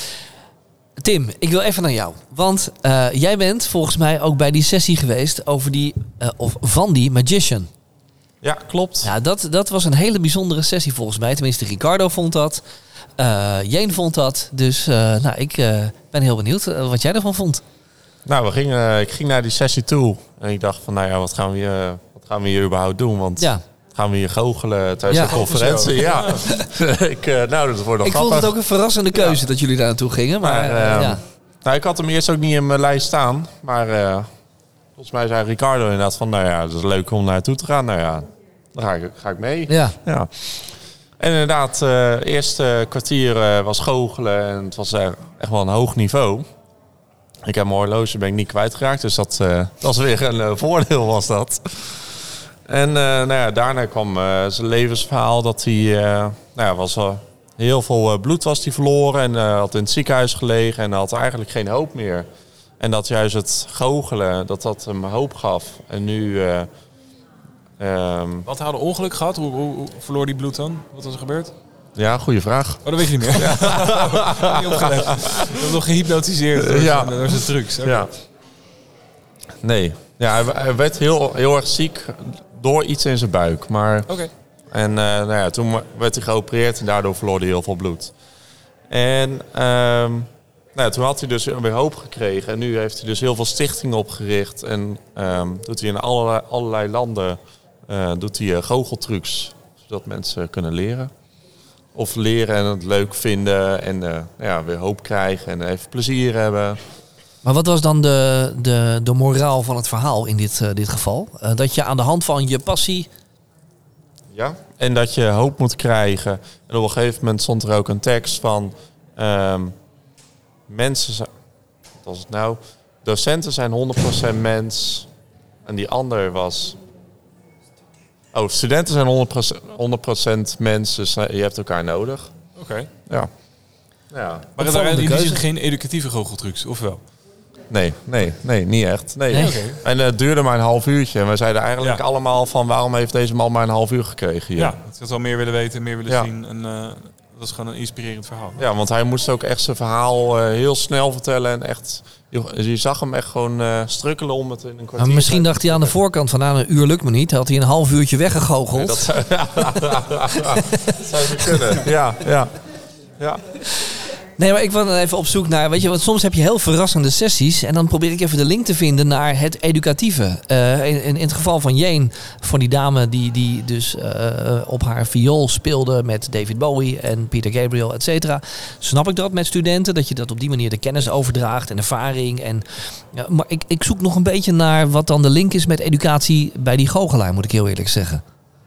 Tim, ik wil even naar jou. Want uh, jij bent volgens mij ook bij die sessie geweest over die, uh, of van die Magician. Ja, klopt. Ja, dat, dat was een hele bijzondere sessie volgens mij. Tenminste, Ricardo vond dat. Uh, Jeen vond dat. Dus uh, nou, ik uh, ben heel benieuwd uh, wat jij ervan vond. Nou, we gingen, ik ging naar die sessie toe. En ik dacht van, nou ja, wat gaan we hier, wat gaan we hier überhaupt doen? Want ja. gaan we hier goochelen tijdens Ja. de conferentie? Ja. ik, uh, nou, dat wordt nog Ik grappig. vond het ook een verrassende keuze ja. dat jullie daar naartoe gingen. Maar, maar uh, ja. nou, ik had hem eerst ook niet in mijn lijst staan. Maar uh, volgens mij zei Ricardo inderdaad van, nou ja, het is leuk om naartoe te gaan. Nou ja, dan ga ik, ga ik mee. Ja. ja. En inderdaad, uh, het eerste kwartier uh, was goochelen. En het was uh, echt wel een hoog niveau. Ik heb mijn horloge ben ik niet kwijtgeraakt. Dus dat uh, was weer een uh, voordeel was dat. En uh, nou ja, daarna kwam uh, zijn levensverhaal. Dat hij, uh, nou ja, was uh, heel veel uh, bloed was hij verloren. En uh, had in het ziekenhuis gelegen. En had eigenlijk geen hoop meer. En dat juist het goochelen, dat dat hem hoop gaf. En nu... Uh, um, Wat hadden ongeluk gehad? Hoe, hoe, hoe verloor die bloed dan? Wat was er gebeurd? Ja, goede vraag. Oh, dat weet je niet meer. Ja. Niet opgelet. Ik heb nog gehypnotiseerd door, ja. zijn, door zijn trucs. Okay. Ja. Nee. Ja, hij, hij werd heel, heel erg ziek door iets in zijn buik. Maar... Okay. En uh, nou ja, toen werd hij geopereerd en daardoor verloor hij heel veel bloed. En um, nou ja, toen had hij dus weer hoop gekregen. En nu heeft hij dus heel veel stichtingen opgericht. En um, doet hij in allerlei, allerlei landen uh, doet hij, uh, goocheltrucs. Zodat mensen kunnen leren. Of leren en het leuk vinden. En uh, ja, weer hoop krijgen en even plezier hebben. Maar wat was dan de, de, de moraal van het verhaal in dit, uh, dit geval? Uh, dat je aan de hand van je passie... Ja, en dat je hoop moet krijgen. En op een gegeven moment stond er ook een tekst van... Um, mensen zijn... Wat was het nou? Docenten zijn honderd procent mens. En die ander was... Oh, studenten zijn honderd procent mens. Dus je hebt elkaar nodig. Oké. Okay. Ja. ja. Maar er waren in die zin geen educatieve goocheltrucs, of wel? Nee, nee, nee, niet echt. Nee. nee. Okay. En het duurde maar een half uurtje. En we zeiden eigenlijk ja. allemaal van... waarom heeft deze man maar een half uur gekregen hier? Ja, het had wel meer willen weten, meer willen ja. zien. En uh, dat is gewoon een inspirerend verhaal. Ja, want hij moest ook echt zijn verhaal uh, heel snel vertellen. En echt, je, je zag hem echt gewoon uh, strukkelen om het in een kwartier. Maar misschien dacht hij aan de voorkant van... nou, een uur lukt me niet. Had hij een half uurtje weggegoocheld. Nee, dat zou, ja, dat zou kunnen. Ja, ja. Ja. Nee, maar ik was even op zoek naar... Weet je, want soms heb je heel verrassende sessies... en dan probeer ik even de link te vinden naar het educatieve. Uh, in, in het geval van Jane, van die dame die, die dus uh, op haar viool speelde... met David Bowie en Peter Gabriel, et cetera. Snap ik dat met studenten? Dat je dat op die manier de kennis overdraagt en ervaring. En, ja, maar ik, ik zoek nog een beetje naar wat dan de link is met educatie... bij die goochelaar, moet ik heel eerlijk zeggen.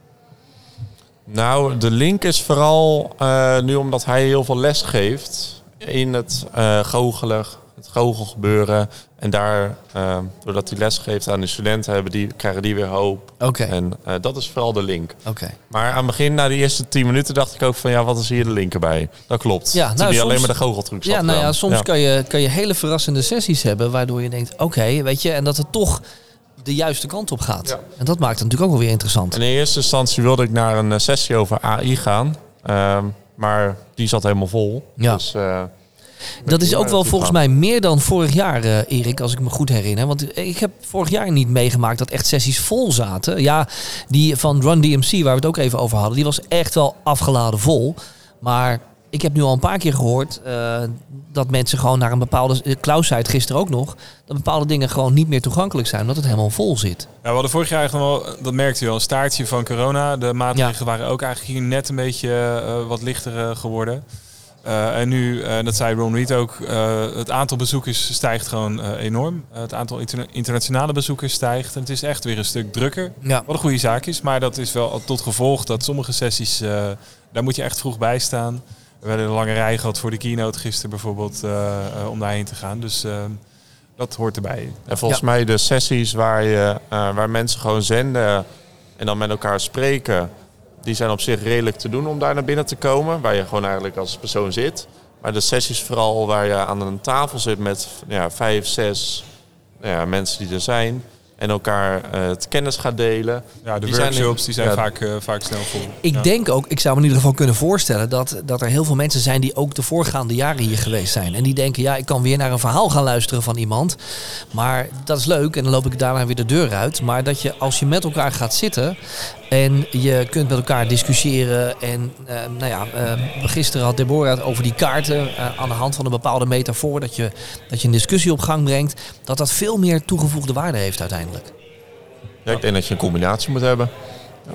Nou, de link is vooral uh, nu omdat hij heel veel les geeft... in het uh, goochelen, het goochelgebeuren. En daar, uh, doordat hij les geeft aan de studenten, hebben die, krijgen die weer hoop. Oké. Okay. En uh, dat is vooral de link. Oké. Okay. Maar aan het begin, na de eerste tien minuten, dacht ik ook van... ja, wat is hier de link erbij? Dat klopt. Ja, nou, die soms, alleen maar de goocheltrucs ja, nou ja, soms ja. Kan, je, kan je hele verrassende sessies hebben... waardoor je denkt, oké, okay, weet je... en dat het toch de juiste kant op gaat. Ja. En dat maakt het natuurlijk ook wel weer interessant. En in eerste instantie wilde ik naar een sessie over A I gaan... Uh, maar die zat helemaal vol. Ja. Dus, uh, dat is ook wel volgens mij meer dan vorig jaar, uh, Erik, als ik me goed herinner. Want ik heb vorig jaar niet meegemaakt dat echt sessies vol zaten. Ja, die van Run D M C, waar we het ook even over hadden, die was echt wel afgeladen vol. Maar ik heb nu al een paar keer gehoord uh, dat mensen gewoon naar een bepaalde... Klaus zei het gisteren ook nog, dat bepaalde dingen gewoon niet meer toegankelijk zijn, omdat het helemaal vol zit. Ja, we hadden vorig jaar eigenlijk wel, dat merkte je wel, een staartje van corona. De maatregelen ja. waren ook eigenlijk hier net een beetje uh, wat lichter uh, geworden. Uh, en nu, uh, dat zei Ron Reed ook, uh, het aantal bezoekers stijgt gewoon uh, enorm. Uh, het aantal interna- internationale bezoekers stijgt. En het is echt weer een stuk drukker. Ja. Wat een goede zaak is. Maar dat is wel tot gevolg dat sommige sessies, uh, daar moet je echt vroeg bij staan. We hebben een lange rij gehad voor de keynote gisteren bijvoorbeeld, uh, uh, om daarheen te gaan. Dus uh, dat hoort erbij. En volgens ja. mij de sessies waar, je, uh, waar mensen gewoon zenden en dan met elkaar spreken... die zijn op zich redelijk te doen om daar naar binnen te komen. Waar je gewoon eigenlijk als persoon zit. Maar de sessies vooral waar je aan een tafel zit met ja, vijf, zes ja, mensen die er zijn... en elkaar uh, het kennis gaat delen. Ja, de die workshops zijn, die zijn ja, vaak, uh, vaak snel vol. Ik ja. denk ook, ik zou me in ieder geval kunnen voorstellen... Dat, dat er heel veel mensen zijn die ook de voorgaande jaren hier geweest zijn. En die denken, ja, ik kan weer naar een verhaal gaan luisteren van iemand. Maar dat is leuk en dan loop ik daarna weer de deur uit. Maar dat je, als je met elkaar gaat zitten... en je kunt met elkaar discussiëren. En uh, nou ja, uh, gisteren had Deborah het over die kaarten... Uh, aan de hand van een bepaalde metafoor... Dat je, dat je een discussie op gang brengt... dat dat veel meer toegevoegde waarde heeft uiteindelijk. Ja, ik denk dat je een combinatie moet hebben. Ja,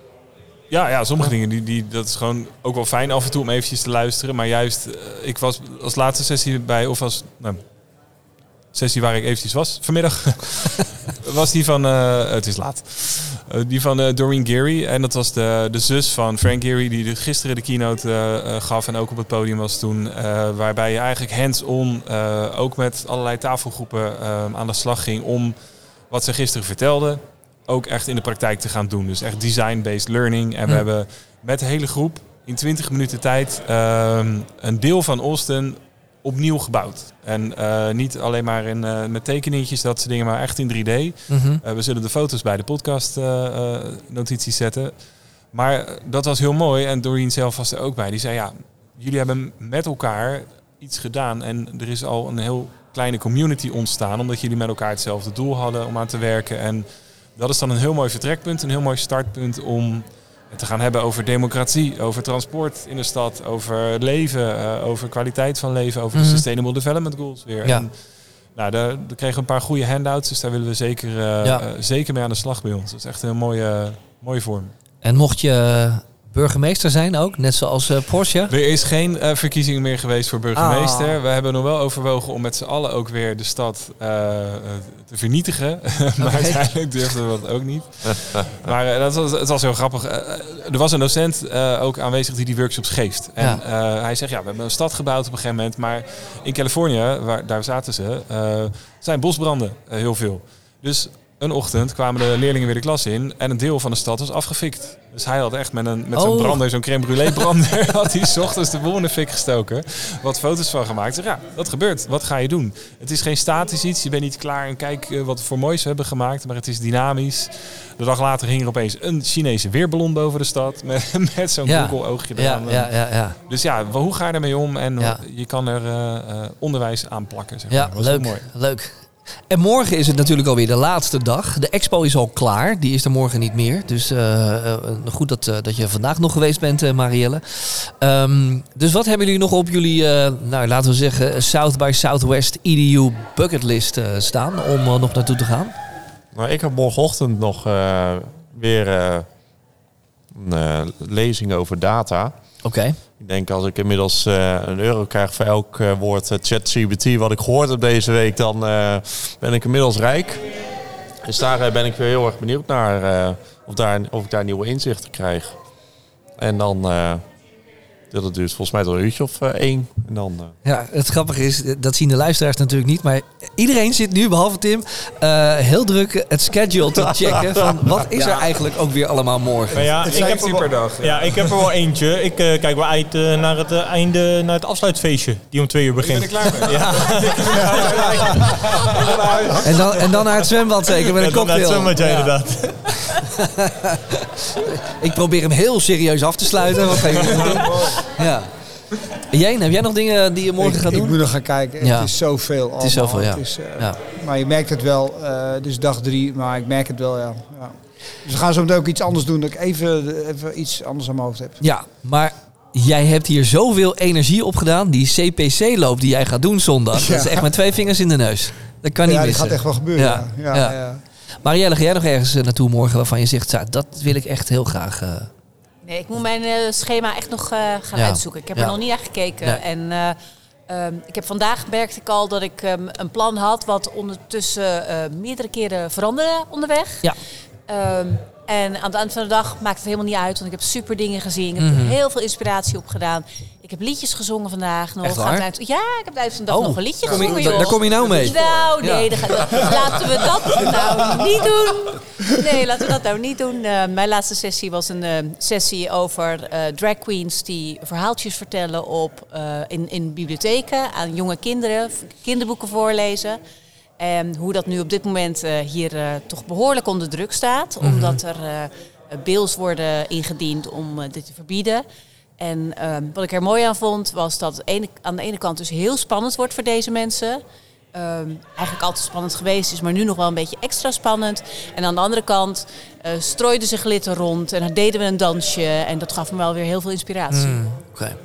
ja, ja sommige dingen, die, die, dat is gewoon ook wel fijn af en toe om eventjes te luisteren. Maar juist, uh, ik was als laatste sessie bij, of als nou, sessie waar ik eventjes was vanmiddag, was die van, uh, het is laat, uh, die van uh, Doreen Geary. En dat was de, de zus van Frank Geary die de, gisteren de keynote uh, uh, gaf en ook op het podium was toen. Uh, waarbij je eigenlijk hands-on, uh, ook met allerlei tafelgroepen uh, aan de slag ging om wat ze gisteren vertelde... ook echt in de praktijk te gaan doen. Dus echt design-based learning. En we mm. hebben met de hele groep in twintig minuten tijd uh, een deel van Austin opnieuw gebouwd. En uh, niet alleen maar in, uh, met tekeningetjes, dat soort dingen, maar echt in drie D. Mm-hmm. Uh, we zullen de foto's bij de podcast uh, uh, notities zetten. Maar dat was heel mooi. En Doreen zelf was er ook bij. Die zei, ja, jullie hebben met elkaar iets gedaan. En er is al een heel kleine community ontstaan, omdat jullie met elkaar hetzelfde doel hadden om aan te werken. En dat is dan een heel mooi vertrekpunt, een heel mooi startpunt om het te gaan hebben over democratie, over transport in de stad, over leven, uh, over kwaliteit van leven, over mm-hmm. de Sustainable Development Goals weer. Ja. En, nou, daar, daar kregen we een paar goede handouts, dus daar willen we zeker, uh, ja. uh, zeker mee aan de slag bij ons. Dat is echt een mooie, mooie vorm. En mocht je burgemeester zijn ook, net zoals uh, Porsche? Er is geen uh, verkiezing meer geweest voor burgemeester. Ah. We hebben nog wel overwogen om met z'n allen ook weer de stad uh, te vernietigen. maar okay. uiteindelijk durfden we dat ook niet. maar uh, dat was, het was heel grappig. Uh, er was een docent uh, ook aanwezig die die workshops geeft. En ja. uh, hij zegt, ja, we hebben een stad gebouwd op een gegeven moment. Maar in Californië, waar, daar zaten ze, uh, zijn bosbranden uh, heel veel. Dus een ochtend kwamen de leerlingen weer de klas in en een deel van de stad was afgefikt. Dus hij had echt met, een, met oh. zo'n brander, zo'n crème brûlée brander, had hij 's ochtends de boel in de fik gestoken. Wat foto's van gemaakt. Zeg, ja, dat gebeurt. Wat ga je doen? Het is geen statisch iets. Je bent niet klaar en kijk uh, wat voor moois we hebben gemaakt. Maar het is dynamisch. De dag later hing er opeens een Chinese weerballon boven de stad. Met, met zo'n ja. Google-oogje eraan. Ja, ja, ja, ja. Dus ja, hoe ga je ermee om? En ja. je kan er uh, uh, onderwijs aan plakken. Zeg maar. Ja, dat leuk. mooi. leuk. En morgen is het natuurlijk alweer de laatste dag. De expo is al klaar. Die is er morgen niet meer. Dus uh, uh, goed dat, uh, dat je vandaag nog geweest bent, uh, Marielle. Um, dus wat hebben jullie nog op jullie, uh, nou, laten we zeggen, South by Southwest E D U bucketlist uh, staan om uh, nog naartoe te gaan? Nou, ik heb morgenochtend nog uh, weer uh, een uh, lezing over data. Oké. Okay. Ik denk als ik inmiddels uh, een euro krijg voor elk uh, woord uh, ChatGPT wat ik gehoord heb deze week, dan uh, ben ik inmiddels rijk. Dus daar uh, ben ik weer heel erg benieuwd naar uh, of, daar, of ik daar nieuwe inzichten krijg. En dan, uh, dat duurt volgens mij tot een uurtje of uh, één. En dan, uh... Ja, het grappige is, dat zien de luisteraars natuurlijk niet, maar iedereen zit nu, behalve Tim, uh, heel druk het schedule te checken van wat is er eigenlijk ook weer allemaal morgen. Ja, ik heb er per dag. Ja. ja, ik heb er wel eentje. Ik uh, kijk wel uit uh, naar het uh, einde, naar het afsluitfeestje die om twee uur begint. Ik ben er klaar mee. Ja. en, dan, en dan naar het zwembad zeker met een ja, cocktail. Naar het zwembad, ja, inderdaad. Ik probeer hem heel serieus af te sluiten. Wat ga je doen? Ja. Jeen, heb jij nog dingen die je morgen ik, gaat doen? Ik moet nog gaan kijken. Ja. Het is zoveel allemaal. Het is zoveel, ja. Het is, uh, ja. Maar je merkt het wel. Uh, het is dag drie, maar ik merk het wel, ja. ja. Dus we gaan zo meteen ook iets anders doen. Dat ik even, even iets anders aan mijn hoofd heb. Ja, maar jij hebt hier zoveel energie opgedaan. Die C P C-loop die jij gaat doen zondag. Ja. Dat is echt met twee vingers in de neus. Dat kan niet ja, missen. Ja, dat gaat echt wel gebeuren. Ja. Ja. Ja, Ja. ja. Marielle, ga jij nog ergens naartoe morgen waarvan je zegt, dat wil ik echt heel graag... Uh... Nee, ik moet mijn uh, schema echt nog uh, gaan ja. uitzoeken. Ik heb ja. er nog niet naar gekeken. Nee. En uh, um, ik heb vandaag merkte ik al dat ik um, een plan had wat ondertussen uh, meerdere keren veranderde onderweg. Ja. Um, en aan het eind van de dag maakt het helemaal niet uit, want ik heb super dingen gezien. Ik heb Mm-hmm. heel veel inspiratie opgedaan. Ik heb liedjes gezongen vandaag nog. Echt waar? Eind, ja, ik heb tijdens de dag oh, nog een liedje kom gezongen, je, joh. Daar kom je nou mee? Nou, nee, ja. dat gaat, laten we dat nou niet doen. Nee, laten we dat nou niet doen. Uh, mijn laatste sessie was een uh, sessie over uh, drag queens die verhaaltjes vertellen op, uh, in, in bibliotheken aan jonge kinderen, kinderboeken voorlezen. En hoe dat nu op dit moment uh, hier uh, toch behoorlijk onder druk staat. Mm-hmm. Omdat er uh, bills worden ingediend om uh, dit te verbieden. En uh, wat ik er mooi aan vond, was dat het ene, aan de ene kant dus heel spannend wordt voor deze mensen. Um, eigenlijk altijd spannend geweest is, maar nu nog wel een beetje extra spannend. En aan de andere kant uh, strooiden ze glitter rond en dan deden we een dansje. En dat gaf me wel weer heel veel inspiratie. Mm, Oké. Okay.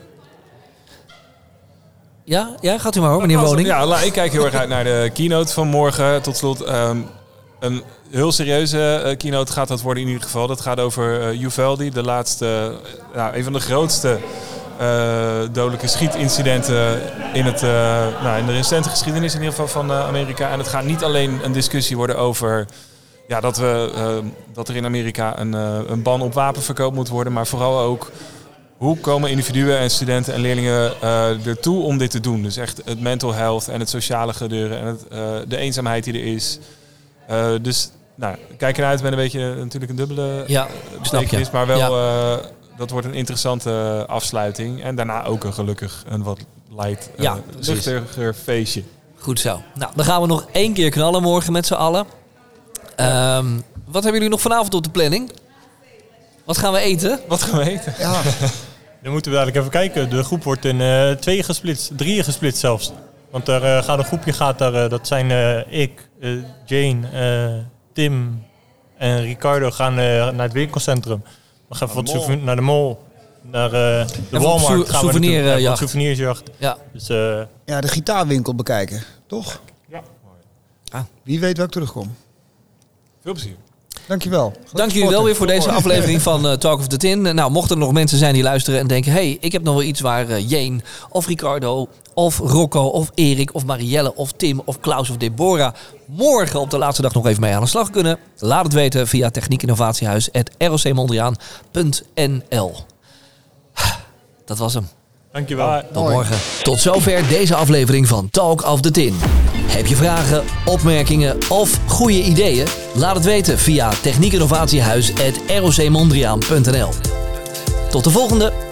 Ja, ja, gaat u maar hoor, meneer Woning. Ja, ik kijk heel erg uit naar de keynote van morgen. Tot slot, um, een heel serieuze uh, keynote gaat dat worden in ieder geval. Dat gaat over uh, Uvalde, de laatste, uh, nou, een van de grootste uh, dodelijke schietincidenten in, het, uh, nou, in de recente geschiedenis in ieder geval van uh, Amerika. En het gaat niet alleen een discussie worden over ja, dat, we, uh, dat er in Amerika een, uh, een ban op wapenverkoop moet worden, maar vooral ook hoe komen individuen en studenten en leerlingen uh, ertoe om dit te doen? Dus echt het mental health en het sociale gebeuren en het, uh, de eenzaamheid die er is. Uh, dus nou, kijk eruit met een beetje natuurlijk een dubbele ja, betekenis, maar wel ja. uh, dat wordt een interessante afsluiting. En daarna ook een gelukkig een wat light, uh, ja, luchtiger feestje. Goed zo. Nou, dan gaan we nog één keer knallen morgen met z'n allen. Um, wat hebben jullie nog vanavond op de planning? Wat gaan we eten? Wat gaan we eten? Ja. Dan moeten we dadelijk even kijken. De groep wordt in uh, tweeën gesplitst, drieën gesplitst zelfs. Want er uh, gaat een groepje, gaat daar, uh, dat zijn uh, ik, uh, Jane, uh, Tim en Ricardo gaan uh, naar het winkelcentrum. We gaan wat souven- naar de mall, naar uh, de en Walmart. Sou- gaan souvenir, we naartoe, uh, ja, souvenirsjacht. Ja. Dus, uh, ja, de gitaarwinkel bekijken, toch? Ja. Ah. Wie weet waar ik terugkom. Veel plezier. Dankjewel. Dank jullie wel weer voor deze aflevering van uh, Talk of the Tin. Nou, mochten er nog mensen zijn die luisteren en denken, hey, ik heb nog wel iets waar uh, Jane of Ricardo of Rocco of Erik of Marielle of Tim of Klaus of Deborah morgen op de laatste dag nog even mee aan de slag kunnen. Laat het weten via techniekinnovatiehuis apenstaartje r o c mondriaan punt n l. Dat was hem. Dankjewel. Tot morgen. Tot zover deze aflevering van Talk of the Tin. Heb je vragen, opmerkingen of goede ideeën? Laat het weten via techniekinnovatiehuis apenstaartje r o c mondriaan punt n l. Tot de volgende!